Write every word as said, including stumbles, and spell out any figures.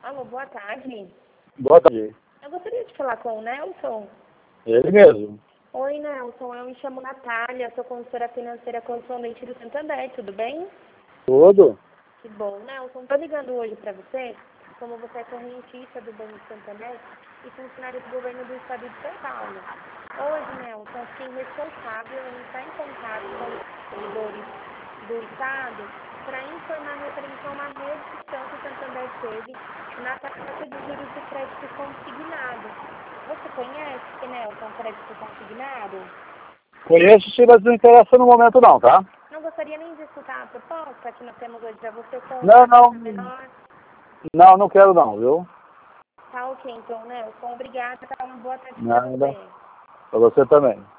Alô, boa tarde. Boa tarde. Eu gostaria de falar com o Nelson. Ele mesmo. Oi, Nelson. Eu me chamo Natália, sou consultora financeira correspondente do Santander, tudo bem? Tudo? Que bom. Nelson, estou ligando hoje para você, como você é correntista do Banco Santander e funcionário do governo do estado de São Paulo. Hoje, Nelson, fiquei responsável em estar em contato com os servidores do estado para informar referente a uma redução que o Santander teve na taxa de juros do crédito consignado. Você conhece, Nelson, crédito consignado? Conheço, sim, mas não interessa no momento não, tá? Não gostaria nem de escutar a proposta que nós temos hoje para você com Não, uma taxa não. menor? Não, não quero não, viu? Tá ok, então, Nelson. Obrigada. Uma boa tarde para Nada. você. Pra você também.